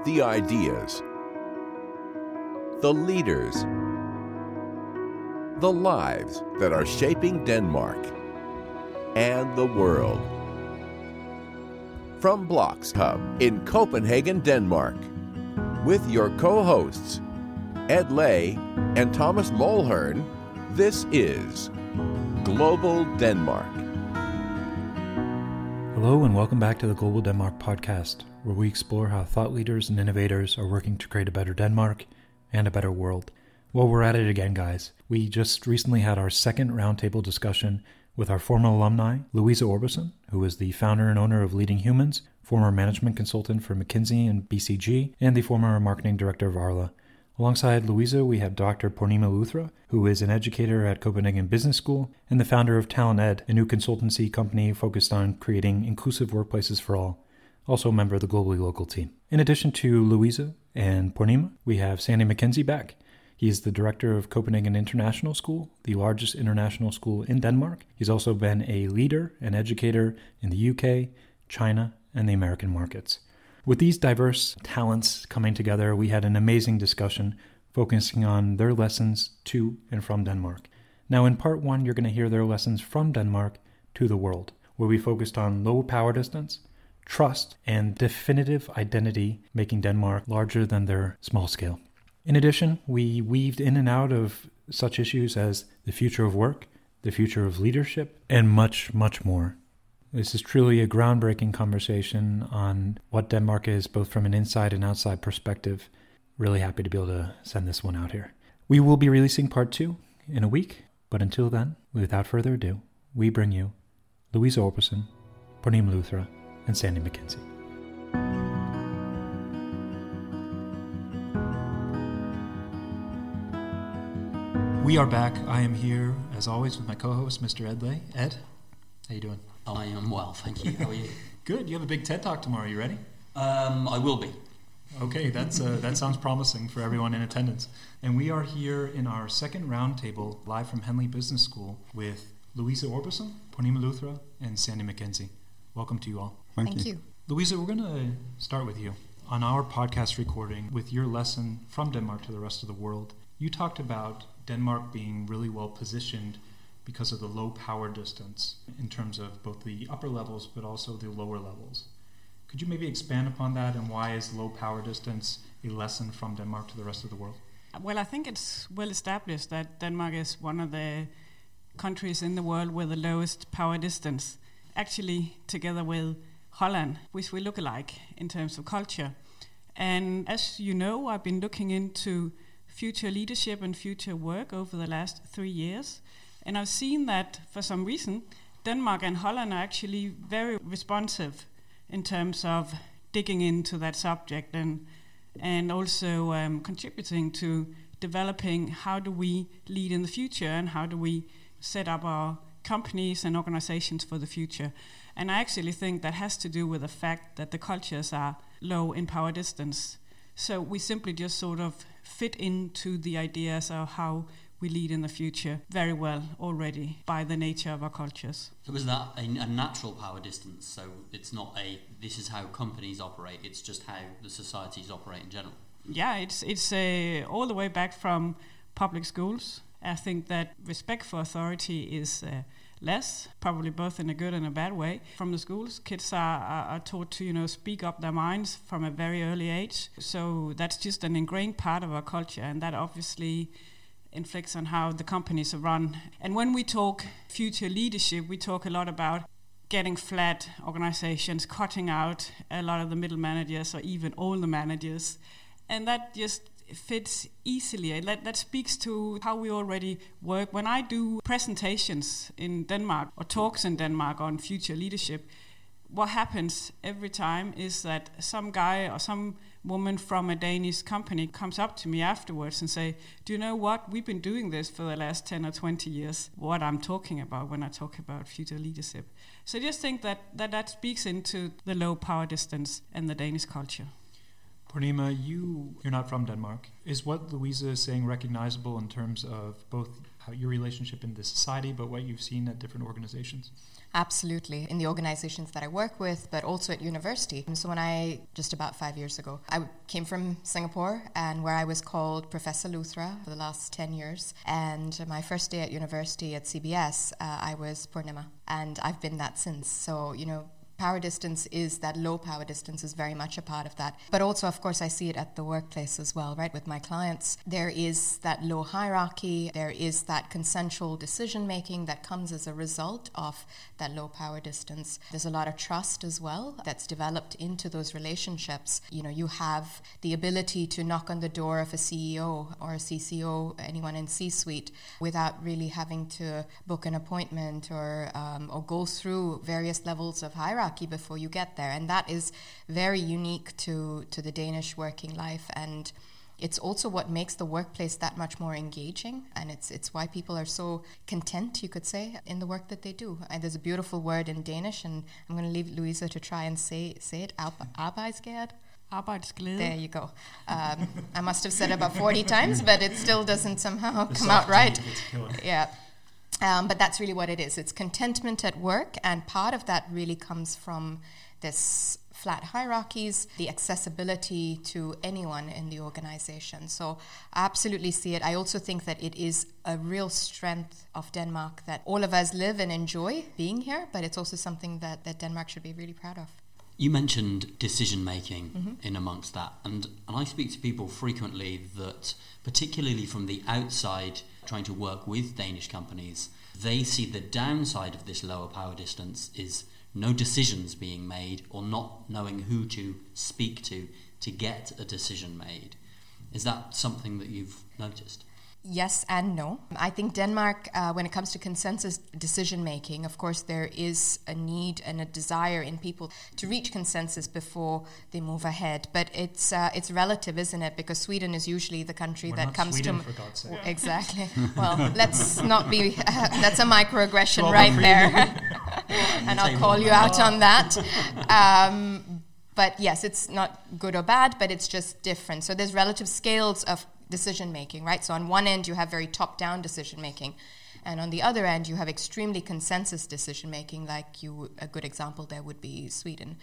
the ideas, the leaders, the lives that are shaping Denmark and the world. From Blocks Hub in Copenhagen, Denmark, with your co-hosts, Ed Lay and Thomas Mulhern, this is Global Denmark. Hello and welcome back to the Global Denmark podcast, where we explore how thought leaders and innovators are working to create a better Denmark and a better world. Well, we're at it again, guys. We just recently had our second roundtable discussion with our former alumni, Louise Orbison, who is the founder and owner of Leading Humans, former management consultant for McKinsey and BCG, and the former marketing director of Arla. Alongside Louisa, we have Dr. Purnima Luthra, who is an educator at Copenhagen Business School and the founder of Talent Ed, a new consultancy company focused on creating inclusive workplaces for all, also a member of the Globally Local team. In addition to Louisa and Purnima, we have Sandy McKenzie back. He is the director of Copenhagen International School, the largest international school in Denmark. He's also been a leader and educator in the UK, China, and the American markets. With these diverse talents coming together, we had an amazing discussion focusing on their lessons to and from Denmark. Now, in part one, you're going to hear their lessons from Denmark to the world, where we focused on low power distance, trust, and definitive identity, making Denmark larger than their small scale. In addition, we weaved in and out of such issues as the future of work, the future of leadership, and much, much more. This is truly a groundbreaking conversation on what Denmark is, both from an inside and outside perspective. Really happy to be able to send this one out here. We will be releasing part 2 in a week, but until then, without further ado, we bring you Louise Orbison, Purnima Luthra, and Sandy McKenzie. We are back. I am here, as always, with my co-host, Mr. Ed Lay. Ed, how you doing? I am well, thank you. How are you? Good. You have a big TED Talk tomorrow. You ready? I will be. Okay, that sounds promising for everyone in attendance. And we are here in our second roundtable, live from Henley Business School, with Louisa Orbison, Purnima Luthra, and Sandy McKenzie. Welcome to you all. Thank you. Louisa, we're going to start with you. On our podcast recording, with your lesson from Denmark to the rest of the world, you talked about Denmark being really well positioned because of the low power distance in terms of both the upper levels but also the lower levels. Could you maybe expand upon that, and why is low power distance a lesson from Denmark to the rest of the world? Well, I think it's well established that Denmark is one of the countries in the world with the lowest power distance, actually together with Holland, which we look alike in terms of culture. And as you know, I've been looking into future leadership and future work over the last 3 years. And I've seen that, for some reason, Denmark and Holland are actually very responsive in terms of digging into that subject and also contributing to developing how do we lead in the future and how do we set up our companies and organizations for the future. And I actually think that has to do with the fact that the cultures are low in power distance. So we simply just sort of fit into the ideas of how we lead in the future very well already by the nature of our cultures. So is that a natural power distance? So it's not this is how companies operate, it's just how the societies operate in general? Yeah, it's all the way back from public schools. I think that respect for authority is less, probably both in a good and a bad way. From the schools, kids are taught to, speak up their minds from a very early age. So that's just an ingrained part of our culture, and that obviously inflicts on how the companies are run. And when we talk future leadership, we talk a lot about getting flat organizations, cutting out a lot of the middle managers or even all the managers. And that just fits easily. That speaks to how we already work. When I do presentations in Denmark or talks in Denmark on future leadership, what happens every time is that some guy or some woman from a Danish company comes up to me afterwards and say, do you know what? We've been doing this for the last 10 or 20 years, what I'm talking about when I talk about future leadership. So I just think that speaks into the low power distance and the Danish culture. Purnima, you're not from Denmark. Is what Louisa is saying recognizable in terms of both how your relationship in the society, but what you've seen at different organizations? Absolutely. In the organizations that I work with, but also at university. So just about 5 years ago, I came from Singapore, and where I was called Professor Luthra for the last 10 years. And my first day at university at CBS, I was Purnima. And I've been that since. So, power distance low power distance is very much a part of that. But also, of course, I see it at the workplace as well, right? With my clients, there is that low hierarchy, there is that consensual decision making that comes as a result of that low power distance. There's a lot of trust as well that's developed into those relationships. You have the ability to knock on the door of a CEO or a CCO, anyone in C-suite, without really having to book an appointment or go through various levels of hierarchy before you get there. And that is very unique to the Danish working life, and it's also what makes the workplace that much more engaging, and it's why people are so content, you could say, in the work that they do. And there's a beautiful word in Danish, and I'm going to leave Louisa to try and say it. Arbejdsglæde. Arbejdsglæde. There you go. I must have said it about 40 times, but it still doesn't somehow come out right. Yeah. But that's really what it is. It's contentment at work, and part of that really comes from this flat hierarchies, the accessibility to anyone in the organization. So I absolutely see it. I also think that it is a real strength of Denmark that all of us live and enjoy being here, but it's also something that Denmark should be really proud of. You mentioned decision-making in amongst that, and I speak to people frequently that, particularly from the outside, trying to work with Danish companies, they see the downside of this lower power distance is no decisions being made or not knowing who to speak to get a decision made. Is that something that you've noticed? Yes and no. I think Denmark, when it comes to consensus decision-making, of course, there is a need and a desire in people to reach consensus before they move ahead. But it's relative, isn't it? Because Sweden is usually the country We're that not comes Sweden, to... for God's sake. Exactly. Well, let's not be... that's a microaggression right there. And I'll call you out on that. But yes, it's not good or bad, but it's just different. So there's relative scales of decision-making, right? So on one end, you have very top-down decision-making. And on the other end, you have extremely consensus decision-making, a good example there would be Sweden.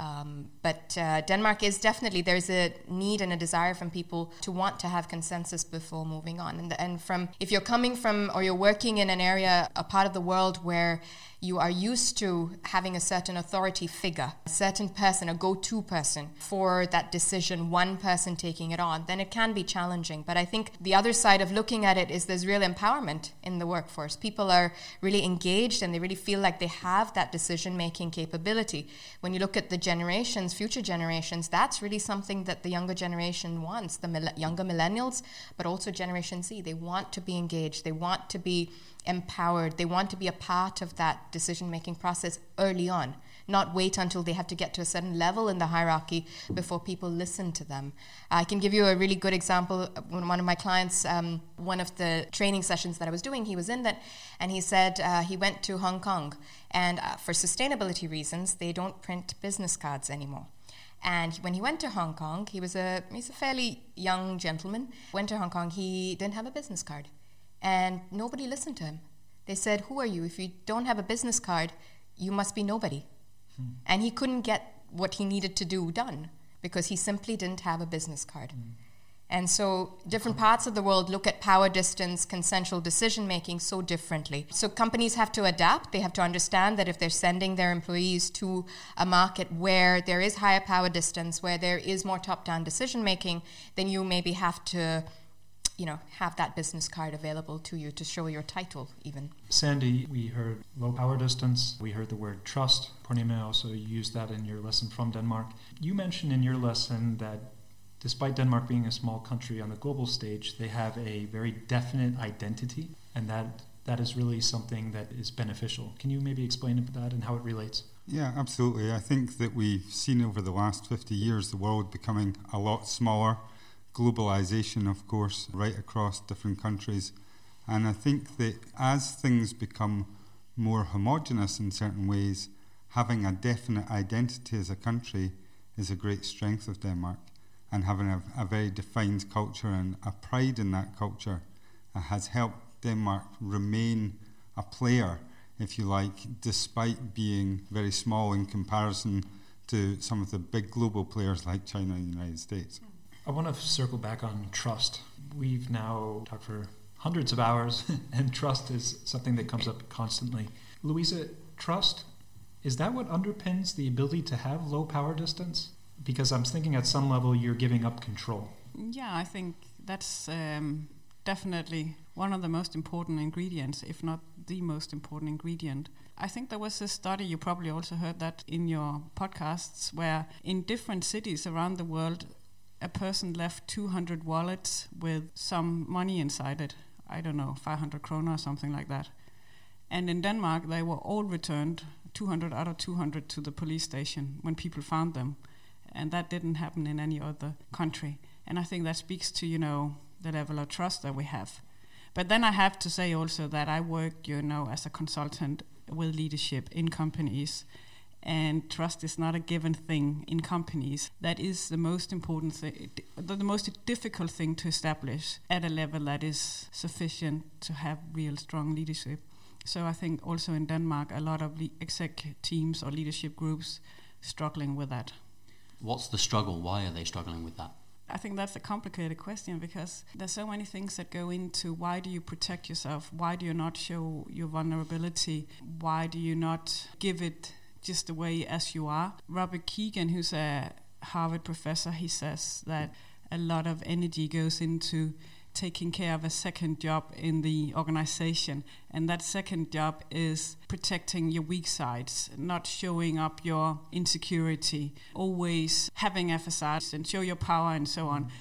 But Denmark is definitely, there's a need and a desire from people to want to have consensus before moving on. And if you're coming from, or you're working in an area, a part of the world where you are used to having a certain authority figure, a certain person, a go-to person for that decision, one person taking it on, then it can be challenging. But I think the other side of looking at it is there's real empowerment in the workforce. People are really engaged and they really feel like they have that decision-making capability. When you look at the generations, future generations, that's really something that the younger generation wants, the younger millennials, but also Generation Z. They want to be engaged. They want to be empowered. They want to be a part of that decision-making process early on, not wait until they have to get to a certain level in the hierarchy before people listen to them. I can give you a really good example. When one of my clients, one of the training sessions that I was doing, he was in that, and he said he went to Hong Kong, and for sustainability reasons, they don't print business cards anymore. And when he went to Hong Kong, he's a fairly young gentleman, went to Hong Kong, he didn't have a business card. And nobody listened to him. They said, who are you? If you don't have a business card, you must be nobody. And he couldn't get what he needed to do done because he simply didn't have a business card. And so different parts of the world look at power distance, consensual decision-making so differently. So companies have to adapt. They have to understand that if they're sending their employees to a market where there is higher power distance, where there is more top-down decision-making, then you maybe have to have that business card available to you to show your title even. Sandy, we heard low power distance. We heard the word trust. Purnima also used that in your lesson from Denmark. You mentioned in your lesson that despite Denmark being a small country on the global stage, they have a very definite identity, and that is really something that is beneficial. Can you maybe explain that and how it relates? Yeah, absolutely. I think that we've seen over the last 50 years the world becoming a lot smaller. Globalization, of course, right across different countries. And I think that as things become more homogenous in certain ways, having a definite identity as a country is a great strength of Denmark. and having a very defined culture and a pride in that culture has helped Denmark remain a player, if you like, despite being very small in comparison to some of the big global players like China and the United States. I want to circle back on trust. We've now talked for hundreds of hours, and trust is something that comes up constantly. Louisa, trust, is that what underpins the ability to have low power distance? Because I'm thinking at some level you're giving up control. Yeah, I think that's definitely one of the most important ingredients, if not the most important ingredient. I think there was a study, you probably also heard that in your podcasts, where in different cities around the world, a person left 200 wallets with some money inside it. I don't know, 500 kroner or something like that. And in Denmark, they were all returned, 200 out of 200, to the police station when people found them. And that didn't happen in any other country. And I think that speaks to, the level of trust that we have. But then I have to say also that I work, as a consultant with leadership in companies. And trust is not a given thing in companies. That is the most important thing, the most difficult thing to establish at a level that is sufficient to have real strong leadership. So I think also in Denmark, a lot of exec teams or leadership groups struggling with that. What's the struggle? Why are they struggling with that? I think that's a complicated question because there's so many things that go into why do you protect yourself? Why do you not show your vulnerability? Why do you not give it just the way as you are? Robert Keegan, who's a Harvard professor, he says that a lot of energy goes into taking care of a second job in the organization. And that second job is protecting your weak sides, not showing up your insecurity, always having a facade and show your power and so on.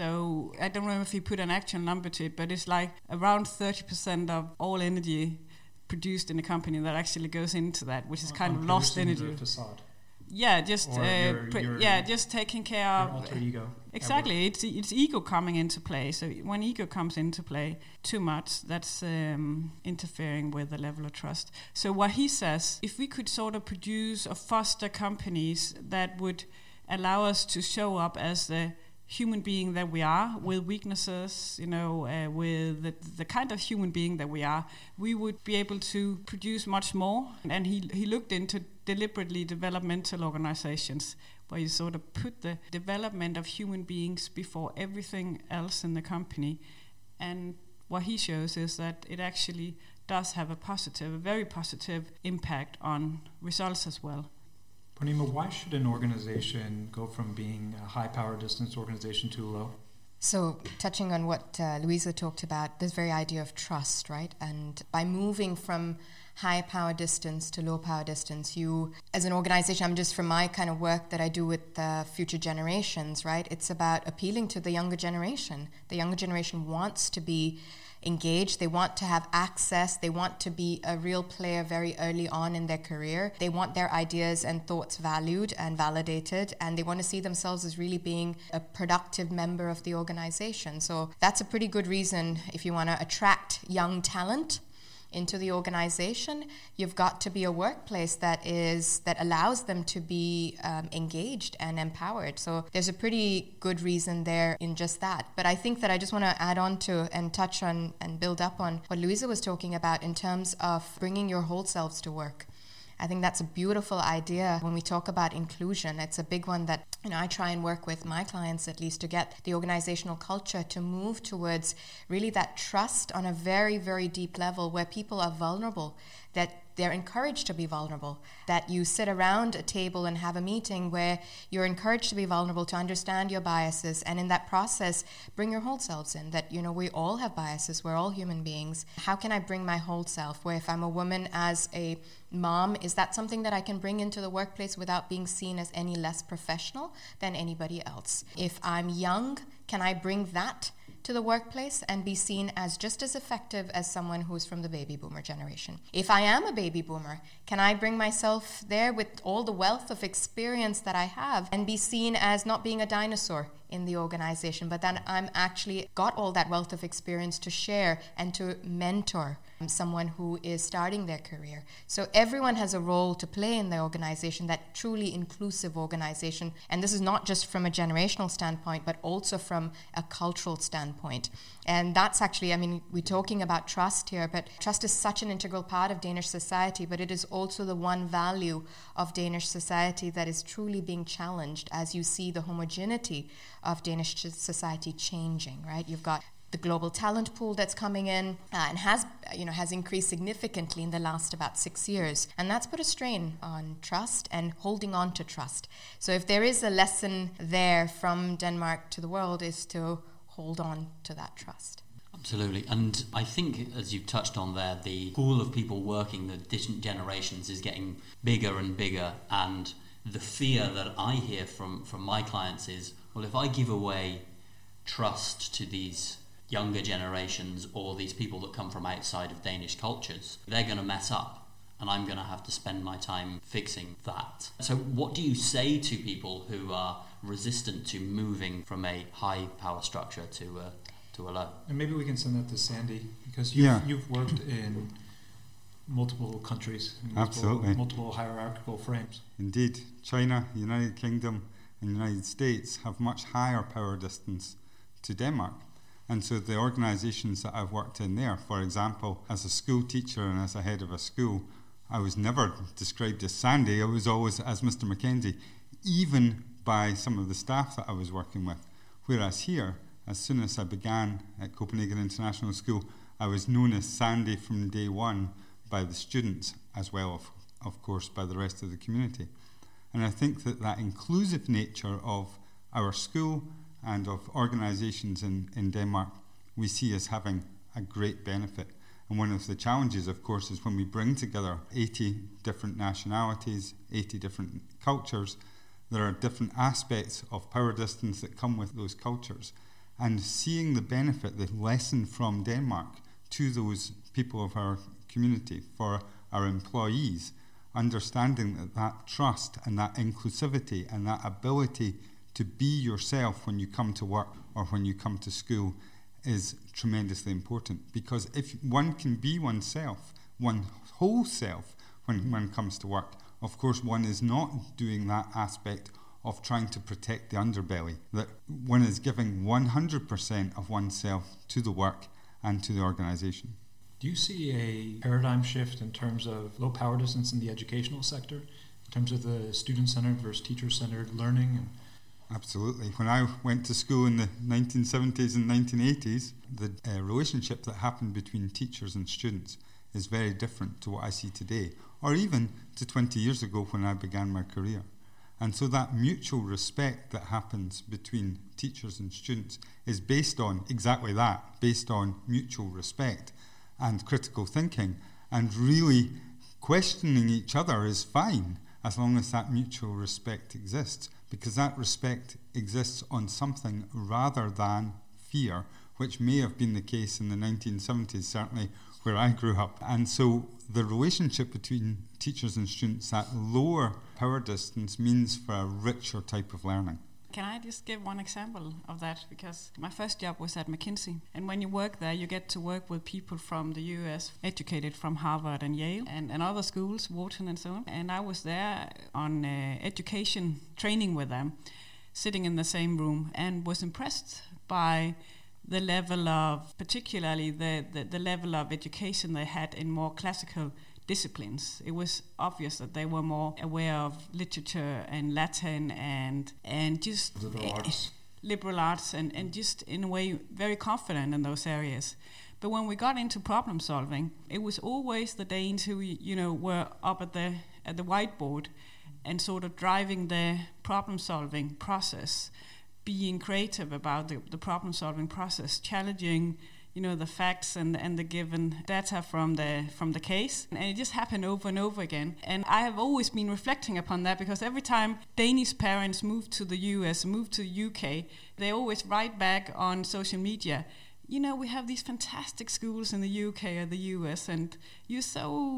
So I don't know if you put an actual number to it, but it's like around 30% of all energy produced in a company that actually goes into that, which is kind of lost energy. Yeah, just just taking care of alter ego. Exactly, it's ego coming into play. So when ego comes into play too much, that's interfering with the level of trust. So what he says, if we could sort of produce or foster companies that would allow us to show up as the human being that we are, with weaknesses, with the kind of human being that we are, we would be able to produce much more. And he looked into deliberately developmental organizations where you sort of put the development of human beings before everything else in the company. And what he shows is that it actually does have a very positive impact on results as well. Purnima, why should an organization go from being a high power distance organization to low? So touching on what Louisa talked about, this very idea of trust, right? And by moving from high power distance to low power distance, you, as an organization, I'm just from my kind of work that I do with future generations, right? It's about appealing to the younger generation. The younger generation wants to be engaged, they want to have access, they want to be a real player very early on in their career. They want their ideas and thoughts valued and validated, and they want to see themselves as really being a productive member of the organization. So that's a pretty good reason if you want to attract young talent into the organization. You've got to be a workplace that allows them to be engaged and empowered. So there's a pretty good reason there in just that. But I think that I just want to add on to and touch on and build up on what Louisa was talking about in terms of bringing your whole selves to work. I think that's a beautiful idea when we talk about inclusion. It's a big one that I try and work with my clients, at least, to get the organizational culture to move towards really that trust on a very, very deep level where people are vulnerable, that they're encouraged to be vulnerable, that you sit around a table and have a meeting where you're encouraged to be vulnerable, to understand your biases, and in that process, bring your whole selves in, that, we all have biases, we're all human beings. How can I bring my whole self? Where if I'm a woman, as a mom, is that something that I can bring into the workplace without being seen as any less professional than anybody else? If I'm young, can I bring that to the workplace and be seen as just as effective as someone who's from the baby boomer generation? If I am a baby boomer, can I bring myself there with all the wealth of experience that I have and be seen as not being a dinosaur in the organization, but then I'm actually got all that wealth of experience to share and to mentor someone who is starting their career. So everyone has a role to play in the organization, that truly inclusive organization. And this is not just from a generational standpoint, but also from a cultural standpoint. And that's actually, I mean, we're talking about trust here, but trust is such an integral part of Danish society, but it is also the one value of Danish society that is truly being challenged as you see the homogeneity of Danish society changing, right? You've got the global talent pool that's coming in and has increased significantly in the last about 6 years. And that's put a strain on trust and holding on to trust. So if there is a lesson there from Denmark to the world, is to hold on to that trust. Absolutely. And I think, as you've touched on there, the pool of people working, the different generations, is getting bigger and bigger. And the fear that I hear from my clients is, well, if I give away trust to these younger generations or these people that come from outside of Danish cultures, they're going to mess up and I'm going to have to spend my time fixing that. So what do you say to people who are resistant to moving from a high power structure to a low? And maybe we can send that to Sandy, because you've worked in multiple countries, multiple hierarchical frames. Indeed. China, United Kingdom and United States have much higher power distance to Denmark. And so the organizations that I've worked in there, for example, as a school teacher and as a head of a school, I was never described as Sandy. I was always as Mr. Mackenzie, even by some of the staff that I was working with. Whereas here, as soon as I began at Copenhagen International School, I was known as Sandy from day one by the students, as well, of course, by the rest of the community. And I think that inclusive nature of our school and of organisations in Denmark, we see as having a great benefit. And one of the challenges, of course, is when we bring together 80 different nationalities, 80 different cultures, there are different aspects of power distance that come with those cultures. And seeing the benefit, the lesson from Denmark to those people of our community, for our employees, understanding that trust and that inclusivity and that ability to be yourself when you come to work or when you come to school is tremendously important. Because if one can be oneself, one whole self, when one comes to work, of course one is not doing that aspect of trying to protect the underbelly, that one is giving 100% of oneself to the work and to the organisation. Do you see a paradigm shift in terms of low power distance in the educational sector, in terms of the student-centered versus teacher-centered learning? Absolutely. When I went to school in the 1970s and 1980s, the relationship that happened between teachers and students is very different to what I see today, or even to 20 years ago when I began my career. And so that mutual respect that happens between teachers and students is based on exactly that, based on mutual respect and critical thinking. And really questioning each other is fine as long as that mutual respect exists, because that respect exists on something rather than fear, which may have been the case in the 1970s, certainly where I grew up. And so the relationship between teachers and students at lower power distance means for a richer type of learning. Can I just give one example of that? Because my first job was at McKinsey. And when you work there, you get to work with people from the US, educated from Harvard and Yale and other schools, Wharton and so on. And I was there on education training with them, sitting in the same room, and was impressed by the level of, particularly the level of education they had in more classical disciplines. It was obvious that they were more aware of literature and Latin and just liberal arts and just in a way very confident in those areas. But when we got into problem solving, it was always the Danes who were up at the whiteboard and sort of driving the problem solving process, being creative about the problem solving process, challenging the facts and the given data from the case. And it just happened over and over again. And I have always been reflecting upon that, because every time Danish parents move to the US, move to the UK, they always write back on social media, we have these fantastic schools in the UK or the US, and you're so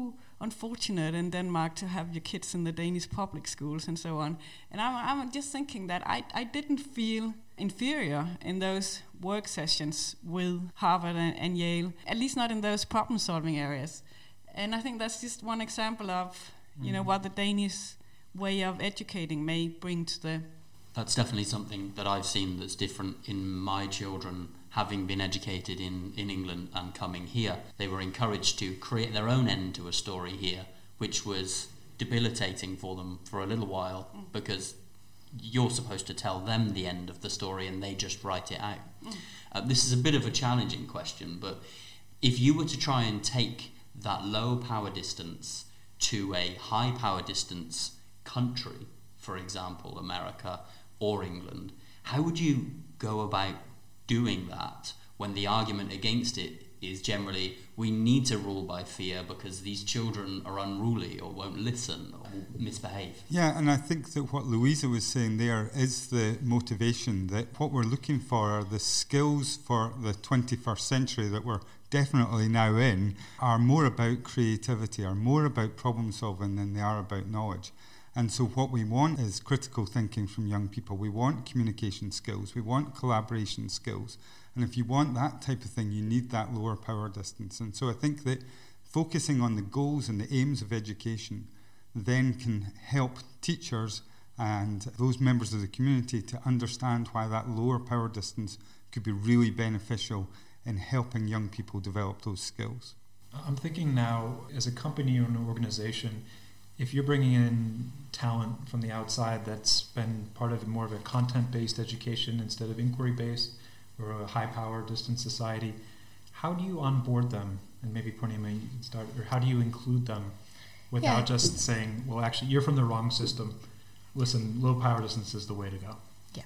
unfortunate in Denmark to have your kids in the Danish public schools and so on. And I'm just thinking that I didn't feel inferior in those work sessions with Harvard and Yale, at least not in those problem-solving areas. And I think that's just one example of, what the Danish way of educating may bring to the... That's definitely something that I've seen that's different in my children having been educated in England and coming here. They were encouraged to create their own end to a story here, which was debilitating for them for a little while because you're supposed to tell them the end of the story and they just write it out. This is a bit of a challenging question, but if you were to try and take that low power distance to a high power distance country, for example, America or England, how would you go about doing that when the argument against it is generally we need to rule by fear because these children are unruly or won't listen or misbehave? Yeah, and I think that what Louisa was saying there is the motivation, that what we're looking for are the skills for the 21st century that we're definitely now in, are more about creativity, are more about problem solving than they are about knowledge. And so what we want is critical thinking from young people. We want communication skills. We want collaboration skills. And if you want that type of thing, you need that lower power distance. And so I think that focusing on the goals and the aims of education then can help teachers and those members of the community to understand why that lower power distance could be really beneficial in helping young people develop those skills. I'm thinking now, as a company or an organization, if you're bringing in talent from the outside that's been part of more of a content-based education instead of inquiry-based or a high-power distance society, how do you onboard them? And maybe Purnima, you can start, or how do you include them without just saying, well, actually, you're from the wrong system. Listen, low-power distance is the way to go. Yeah.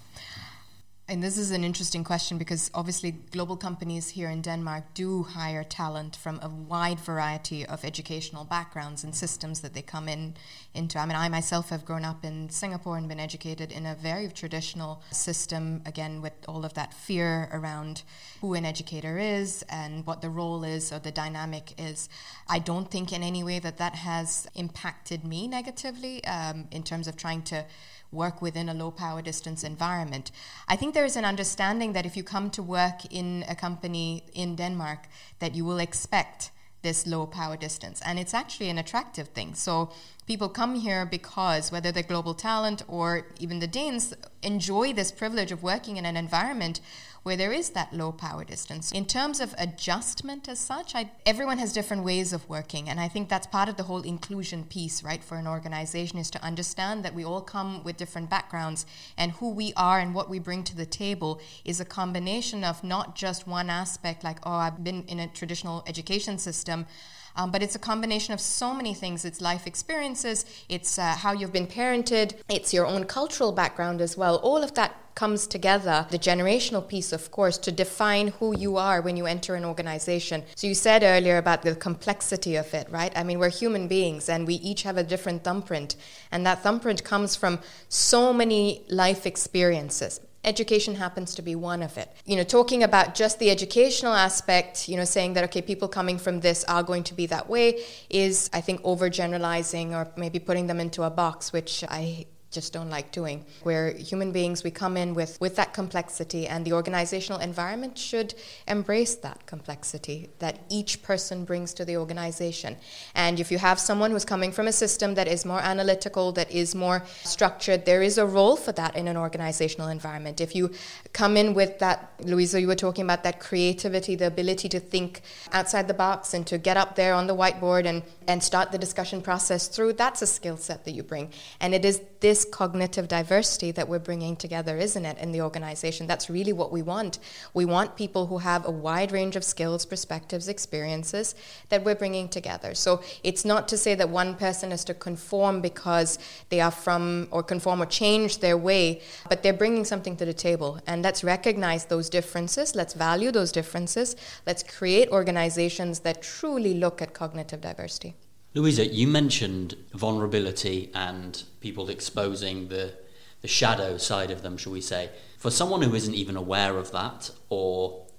And this is an interesting question because obviously global companies here in Denmark do hire talent from a wide variety of educational backgrounds and systems that they come into. I mean, I myself have grown up in Singapore and been educated in a very traditional system, again, with all of that fear around who an educator is and what the role is or the dynamic is. I don't think in any way that has impacted me negatively in terms of trying to work within a low power distance environment. I think there is an understanding that if you come to work in a company in Denmark, that you will expect this low power distance. And it's actually an attractive thing. So people come here because whether they're global talent or even the Danes enjoy this privilege of working in an environment where there is that low power distance. In terms of adjustment as such, everyone has different ways of working. And I think that's part of the whole inclusion piece, right, for an organization, is to understand that we all come with different backgrounds and who we are and what we bring to the table is a combination of not just one aspect like, oh, I've been in a traditional education system, but it's a combination of so many things. It's life experiences, it's how you've been parented, it's your own cultural background as well. All of that comes together, the generational piece, of course, to define who you are when you enter an organization. So you said earlier about the complexity of it, right? I mean, we're human beings and we each have a different thumbprint. And that thumbprint comes from so many life experiences. Education happens to be one of it. Talking about just the educational aspect, saying that, okay, people coming from this are going to be that way is, I think, overgeneralizing or maybe putting them into a box, which I just don't like doing. We're human beings, we come in with that complexity, and the organizational environment should embrace that complexity that each person brings to the organization. And if you have someone who's coming from a system that is more analytical, that is more structured, there is a role for that in an organizational environment. If you come in with that, Louisa, you were talking about that creativity, the ability to think outside the box and to get up there on the whiteboard and start the discussion process through, that's a skill set that you bring. And it is this cognitive diversity that we're bringing together, isn't it, in the organization? That's really what we want. We want people who have a wide range of skills, perspectives, experiences that we're bringing together. So it's not to say that one person is to conform because they are from, or conform or change their way, but they're bringing something to the table. And let's recognize those differences. Let's value those differences. Let's create organizations that truly look at cognitive diversity. Louisa, you mentioned vulnerability and people exposing the shadow side of them, shall we say. For someone who isn't even aware of that or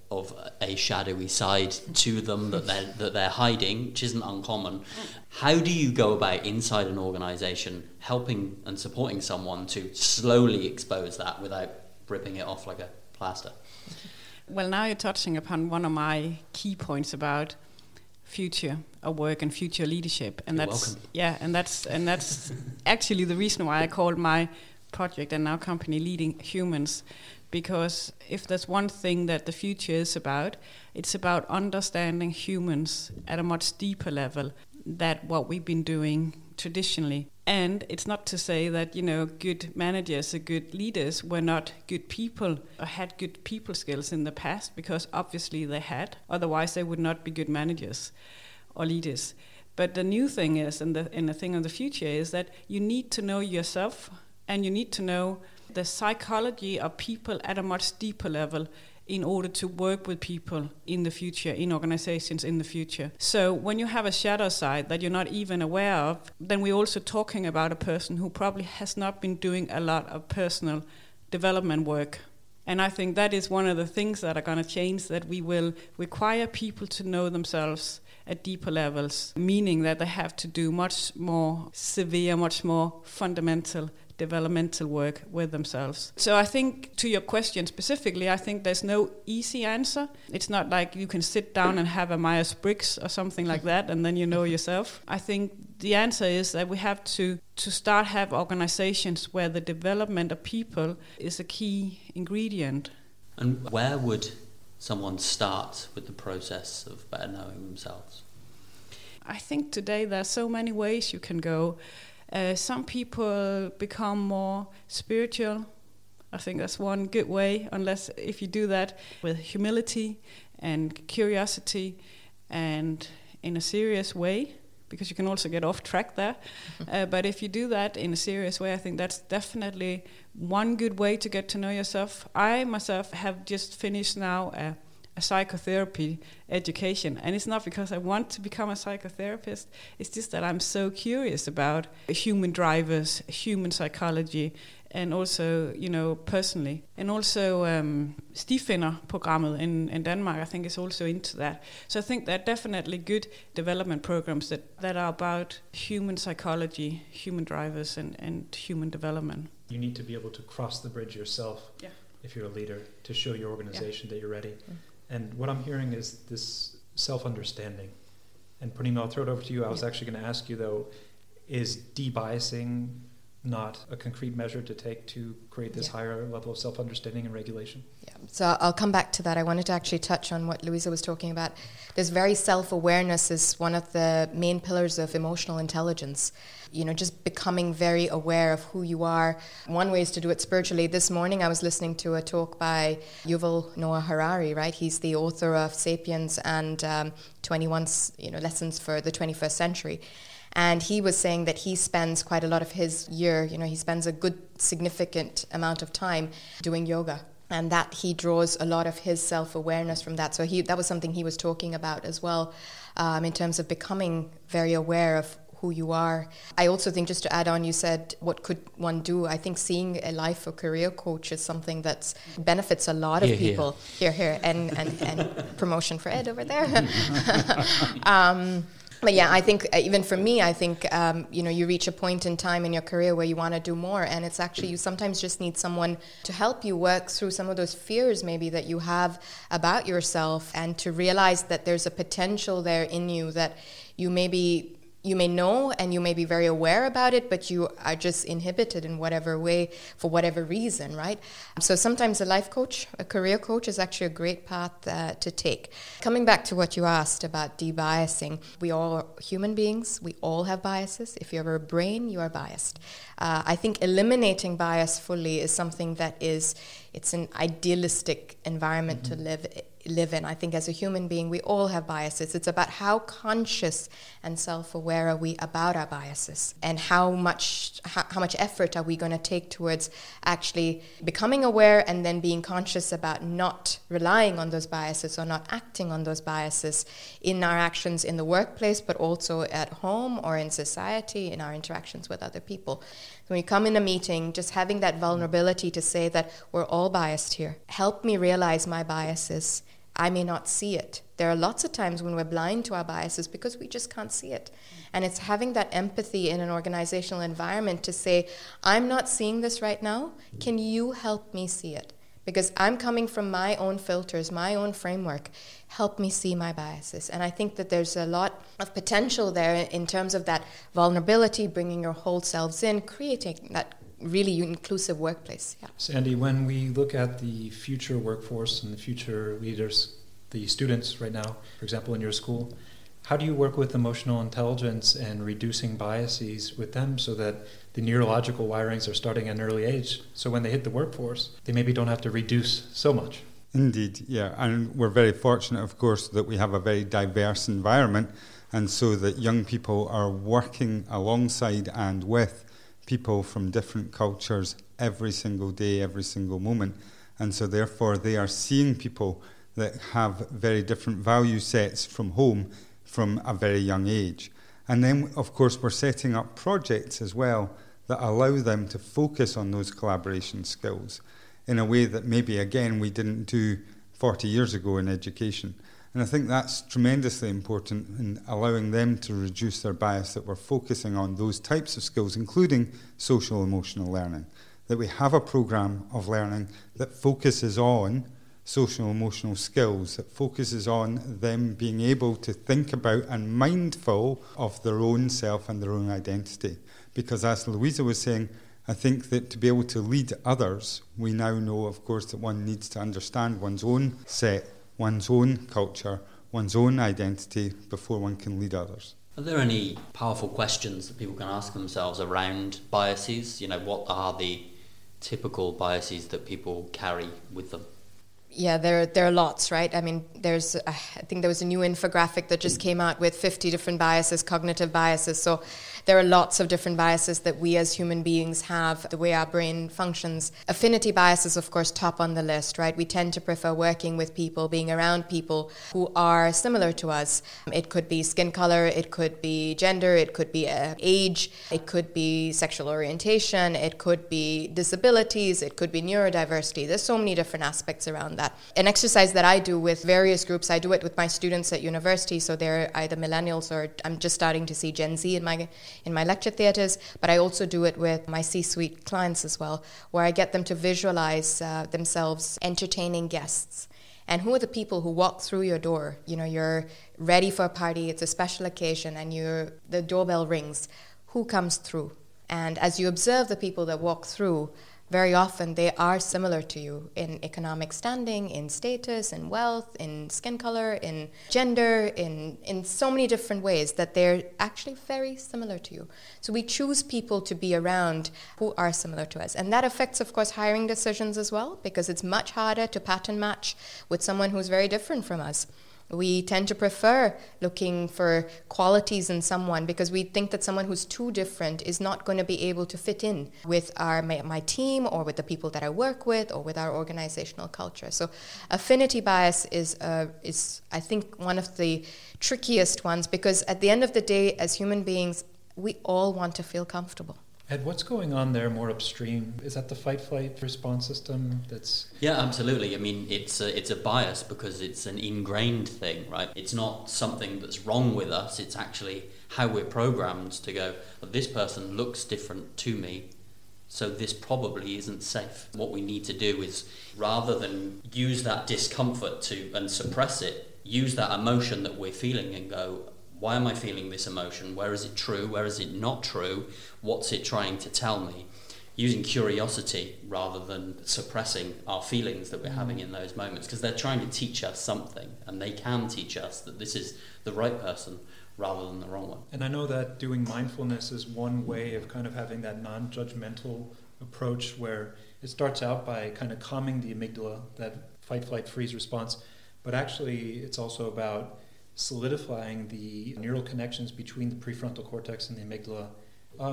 of a shadowy side to them that they're hiding, which isn't uncommon. How do you go about inside an organisation helping and supporting someone to slowly expose that without ripping it off like a plaster? Well, now you're touching upon one of my key points about future of work and future leadership, and that's actually the reason why I called my project and now company Leading Humans. Because if there's one thing that the future is about, it's about understanding humans at a much deeper level than what we've been doing traditionally. And it's not to say that, good managers or good leaders were not good people or had good people skills in the past, because obviously they had. Otherwise, they would not be good managers or leaders. But the new thing is, and the thing of the future is that you need to know yourself, and you need to know the psychology of people at a much deeper level in order to work with people in the future, in organizations in the future. So when you have a shadow side that you're not even aware of, then we're also talking about a person who probably has not been doing a lot of personal development work. And I think that is one of the things that are going to change, that we will require people to know themselves at deeper levels, meaning that they have to do much more severe, much more fundamental developmental work with themselves. So I think, to your question specifically, I think there's no easy answer. It's not like you can sit down and have a Myers-Briggs or something like that and then you know yourself. I think the answer is that we have to start have organizations where the development of people is a key ingredient. And where would someone start with the process of better knowing themselves? I think today there are so many ways you can go. Some people become more spiritual. I think that's one good way, if you do that with humility and curiosity and in a serious way, because you can also get off track there. But if you do that in a serious way, I think that's definitely one good way to get to know yourself. I myself have just finished now a psychotherapy education, and it's not because I want to become a psychotherapist, it's just that I'm so curious about human drivers, human psychology, and also, personally. And also Stifinder-programmet in Denmark, I think, is also into that. So I think there are definitely good development programs that are about human psychology, human drivers, and human development. You need to be able to cross the bridge yourself if you're a leader, to show your organization that you're ready. And what I'm hearing is this self-understanding. And Purnima, I'll throw it over to you. I was actually going to ask you, though, is de-biasing not a concrete measure to take to create this higher level of self-understanding and regulation? Yeah, so I'll come back to that. I wanted to actually touch on what Louisa was talking about. This very self-awareness is one of the main pillars of emotional intelligence. Just becoming very aware of who you are. One way is to do it spiritually. This morning I was listening to a talk by Yuval Noah Harari, right? He's the author of Sapiens and 21 Lessons for the 21st Century. And he was saying that he spends quite a lot of his year, he spends a good significant amount of time doing yoga. And that he draws a lot of his self-awareness from that. So that was something he was talking about as well, in terms of becoming very aware of who you are. I also think, just to add on, you said, what could one do? I think seeing a life or career coach is something that benefits a lot of people. Here, and promotion for Ed over there. But yeah, I think even for me, I think, you reach a point in time in your career where you want to do more. And it's actually, you sometimes just need someone to help you work through some of those fears maybe that you have about yourself, and to realize that there's a potential there in you that you may know and you may be very aware about it, but you are just inhibited in whatever way, for whatever reason, right? So sometimes a life coach, a career coach, is actually a great path to take. Coming back to what you asked about de-biasing, we all are human beings. We all have biases. If you have a brain, you are biased. I think eliminating bias fully is something that it's an idealistic environment to live in. I think as a human being, we all have biases. It's about how conscious and self-aware are we about our biases, and how much effort are we going to take towards actually becoming aware and then being conscious about not relying on those biases or not acting on those biases in our actions in the workplace, but also at home or in society, in our interactions with other people. When you come in a meeting, just having that vulnerability to say that we're all biased here. Help me realize my biases. I may not see it. There are lots of times when we're blind to our biases because we just can't see it. And it's having that empathy in an organizational environment to say, I'm not seeing this right now. Can you help me see it? Because I'm coming from my own filters, my own framework. Help me see my biases. And I think that there's a lot of potential there in terms of that vulnerability, bringing your whole selves in, creating that really inclusive workplace. Yeah. Sandy, when we look at the future workforce and the future leaders, the students right now, for example, in your school, how do you work with emotional intelligence and reducing biases with them so that the neurological wirings are starting at an early age, so when they hit the workforce, they maybe don't have to reduce so much? Indeed, yeah. And we're very fortunate, of course, that we have a very diverse environment, and so that young people are working alongside and with people from different cultures every single day, every single moment. And so therefore they are seeing people that have very different value sets from home from a very young age. And then, of course, we're setting up projects as well that allow them to focus on those collaboration skills in a way that maybe, again, we didn't do 40 years ago in education. And I think that's tremendously important in allowing them to reduce their bias, that we're focusing on those types of skills, including social emotional learning, that we have a programme of learning that focuses on social emotional skills, that focuses on them being able to think about and mindful of their own self and their own identity. Because as Louisa was saying, I think that to be able to lead others, we now know, of course, that one needs to understand one's own set, one's own culture, one's own identity before one can lead others. Are there any powerful questions that people can ask themselves around biases? You know, what are the typical biases that people carry with them? Yeah, there are lots, right? I mean, I think there was a new infographic that just came out with 50 different biases, cognitive biases. So there are lots of different biases that we as human beings have, the way our brain functions. Affinity bias is, of course, top on the list, right? We tend to prefer working with people, being around people who are similar to us. It could be skin color, it could be gender, it could be age, it could be sexual orientation, it could be disabilities, it could be neurodiversity. There's so many different aspects around that. An exercise that I do with various groups, I do it with my students at university, so they're either millennials or I'm just starting to see Gen Z in my lecture theatres, but I also do it with my C-suite clients as well, where I get them to visualize themselves entertaining guests. And who are the people who walk through your door? You know, you're ready for a party, it's a special occasion, and the doorbell rings. Who comes through? And as you observe the people that walk through, very often they are similar to you in economic standing, in status, in wealth, in skin color, in gender, in so many different ways that they're actually very similar to you. So we choose people to be around who are similar to us. And that affects, of course, hiring decisions as well, because it's much harder to pattern match with someone who's very different from us. We tend to prefer looking for qualities in someone because we think that someone who's too different is not going to be able to fit in with my team or with the people that I work with or with our organizational culture. So affinity bias is I think, one of the trickiest ones, because at the end of the day, as human beings, we all want to feel comfortable. Ed, what's going on there more upstream? Is that the fight-flight response system that's... Yeah, absolutely. I mean, it's a bias because it's an ingrained thing, right? It's not something that's wrong with us. It's actually how we're programmed to go, well, this person looks different to me, so this probably isn't safe. What we need to do is, rather than use that discomfort and suppress it, use that emotion that we're feeling and go, why am I feeling this emotion? Where is it true? Where is it not true? What's it trying to tell me? Using curiosity rather than suppressing our feelings that we're having in those moments, because they're trying to teach us something, and they can teach us that this is the right person rather than the wrong one. And I know that doing mindfulness is one way of kind of having that non-judgmental approach where it starts out by kind of calming the amygdala, that fight, flight, freeze response, but actually it's also about solidifying the neural connections between the prefrontal cortex and the amygdala.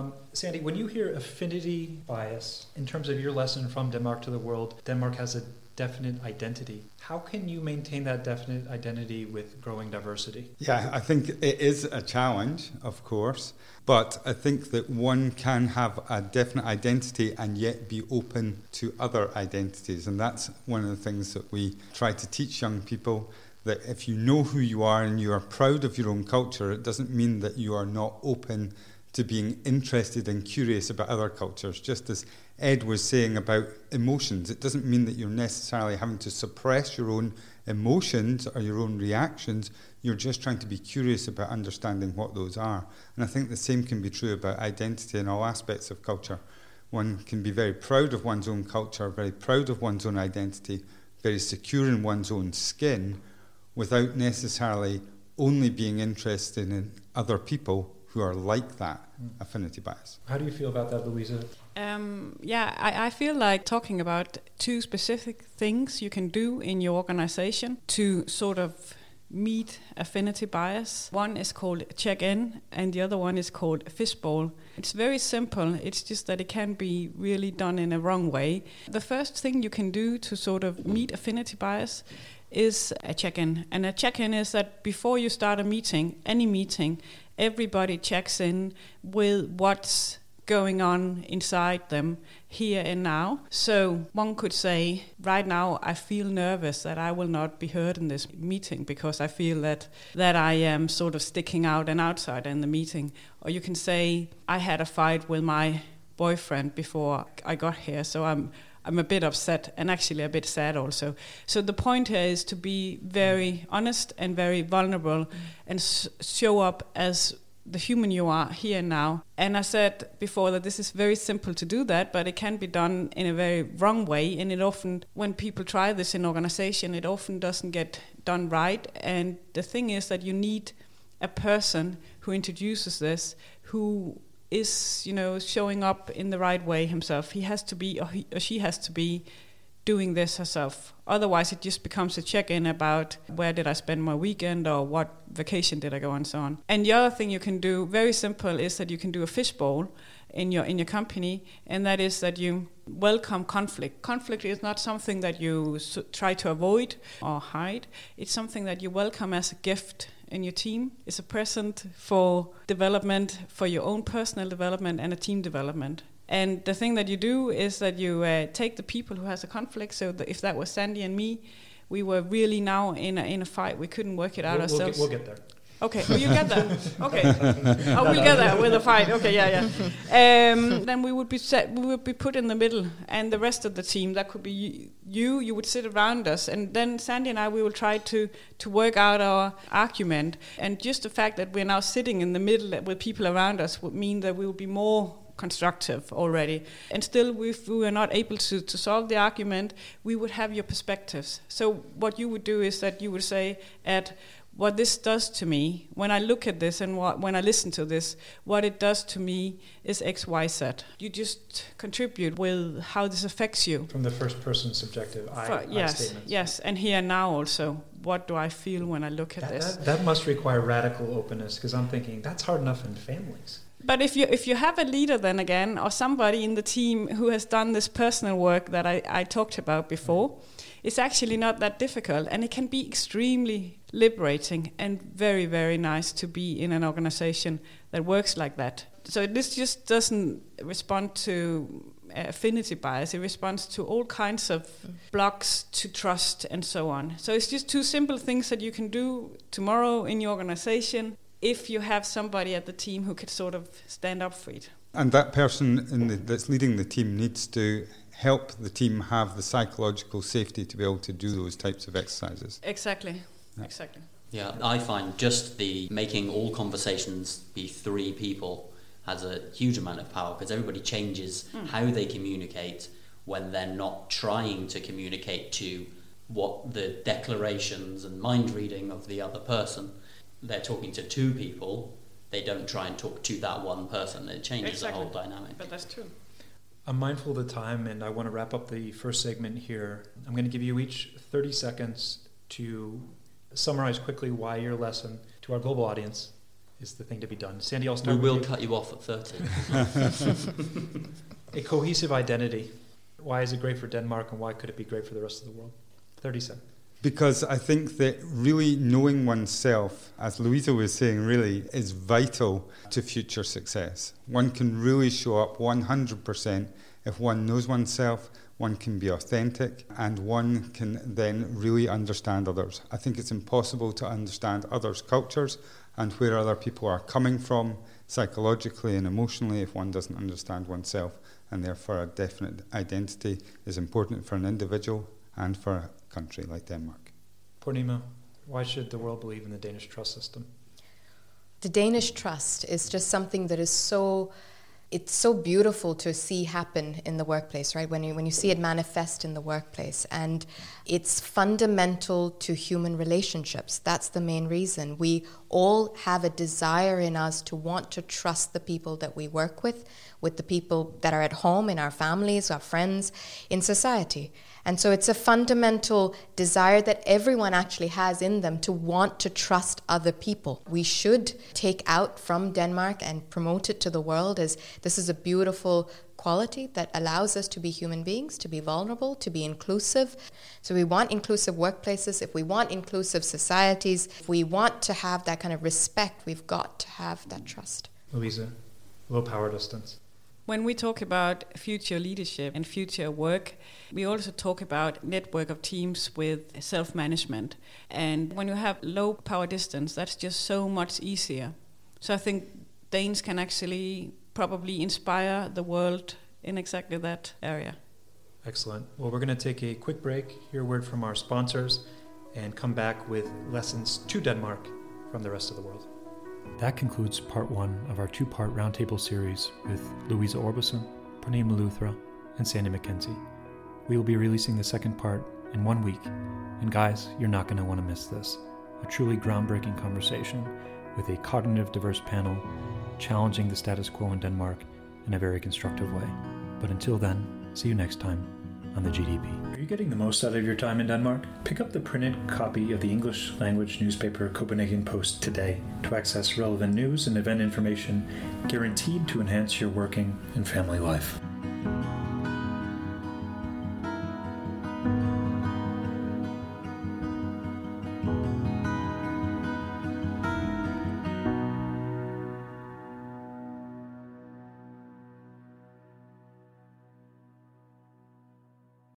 Sandy, when you hear affinity bias, in terms of your lesson from Denmark to the world, Denmark has a definite identity. How can you maintain that definite identity with growing diversity? Yeah, I think it is a challenge, of course, but I think that one can have a definite identity and yet be open to other identities. And that's one of the things that we try to teach young people, that if you know who you are and you are proud of your own culture, it doesn't mean that you are not open to being interested and curious about other cultures. Just as Ed was saying about emotions, it doesn't mean that you're necessarily having to suppress your own emotions or your own reactions. You're just trying to be curious about understanding what those are. And I think the same can be true about identity in all aspects of culture. One can be very proud of one's own culture, very proud of one's own identity, very secure in one's own skin, without necessarily only being interested in other people who are like that affinity bias. How do you feel about that, Louisa? I feel like talking about two specific things you can do in your organization to sort of meet affinity bias. One is called check-in and the other one is called fishbowl. It's very simple, it's just that it can be really done in a wrong way. The first thing you can do to sort of meet affinity bias is a check-in. And a check-in is that before you start a meeting, any meeting, everybody checks in with what's going on inside them here and now. So one could say, right now I feel nervous that I will not be heard in this meeting because I feel that I am sort of sticking out and outside in the meeting. Or you can say, I had a fight with my boyfriend before I got here, so I'm a bit upset and actually a bit sad also. So the point here is to be very honest and very vulnerable and show up as the human you are here and now. And I said before that this is very simple to do that, but it can be done in a very wrong way. And it often, when people try this in organization, it often doesn't get done right. And the thing is that you need a person who introduces this, who is, showing up in the right way himself. He has to be, or she has to be, doing this herself. Otherwise, it just becomes a check-in about where did I spend my weekend or what vacation did I go and so on. And the other thing you can do, very simple, is that you can do a fishbowl in your company, and that is that you welcome conflict. Conflict is not something that you try to avoid or hide. It's something that you welcome as a gift in your team. It's a present for development, for your own personal development and a team development. And the thing that you do is that you take the people who has a conflict. So if that was Sandy and me, we were really now in a fight. We couldn't work it out ourselves. We'll get there. Okay, well, you get that. Okay, we'll get there with a fight. Okay, yeah. Then we would be put in the middle, and the rest of the team, that could be you would sit around us, and then Sandy and I, we will try to work out our argument. And just the fact that we're now sitting in the middle with people around us would mean that we will be more constructive already. And still, if we were not able to solve the argument, we would have your perspectives. So what you would do is that you would say, Ed, what this does to me, when I look at this and when I listen to this, what it does to me is X, Y, Z. You just contribute with how this affects you. From the first person subjective I statements. Yes, and here and now also. What do I feel when I look at this? That must require radical openness, because I'm thinking that's hard enough in families. But if you have a leader then again, or somebody in the team who has done this personal work that I talked about before, it's actually not that difficult, and it can be extremely liberating and very, very nice to be in an organization that works like that. So this just doesn't respond to affinity bias, it responds to all kinds of blocks to trust and so on. So it's just two simple things that you can do tomorrow in your organization if you have somebody at the team who could sort of stand up for it. And that person that's leading the team needs to help the team have the psychological safety to be able to do those types of exercises. Exactly. Yeah, I find just the making all conversations be three people has a huge amount of power, because everybody changes how they communicate when they're not trying to communicate to what the declarations and mind reading of the other person. They're talking to two people, they don't try and talk to that one person. It changes the whole dynamic. But that's true. I'm mindful of the time, and I want to wrap up the first segment here. I'm going to give you each 30 seconds to summarize quickly why your lesson to our global audience is the thing to be done. Sandy, I'll start with you. We will cut you off at 30. A cohesive identity. Why is it great for Denmark, and why could it be great for the rest of the world? 30 seconds. Because I think that really knowing oneself, as Louisa was saying, really is vital to future success. One can really show up 100% if one knows oneself, one can be authentic, and one can then really understand others. I think it's impossible to understand others' cultures and where other people are coming from psychologically and emotionally if one doesn't understand oneself, and therefore a definite identity is important for an individual and for a country like Denmark. Purnima, why should the world believe in the Danish trust system? The Danish trust is just something that is it's so beautiful to see happen in the workplace, right? When you see it manifest in the workplace, and it's fundamental to human relationships. That's the main reason. We all have a desire in us to want to trust the people that we work with the people that are at home, in our families, our friends, in society. And so it's a fundamental desire that everyone actually has in them to want to trust other people. We should take out from Denmark and promote it to the world as this is a beautiful quality that allows us to be human beings, to be vulnerable, to be inclusive. So we want inclusive workplaces. If we want inclusive societies, if we want to have that kind of respect, we've got to have that trust. Louisa, low power distance. When we talk about future leadership and future work, we also talk about network of teams with self-management. And when you have low power distance, that's just so much easier. So I think Danes can actually probably inspire the world in exactly that area. Excellent. Well, we're going to take a quick break, hear a word from our sponsors, and come back with lessons to Denmark from the rest of the world. That concludes part 1 of our 2-part roundtable series with Louisa Orbison, Purnima Luthra, and Sandy McKenzie. We will be releasing the second part in 1 week, and guys, you're not going to want to miss this. A truly groundbreaking conversation with a cognitive diverse panel challenging the status quo in Denmark in a very constructive way. But until then, see you next time on the GDP. Are you getting the most out of your time in Denmark? Pick up the printed copy of the English language newspaper Copenhagen Post today to access relevant news and event information guaranteed to enhance your working and family life.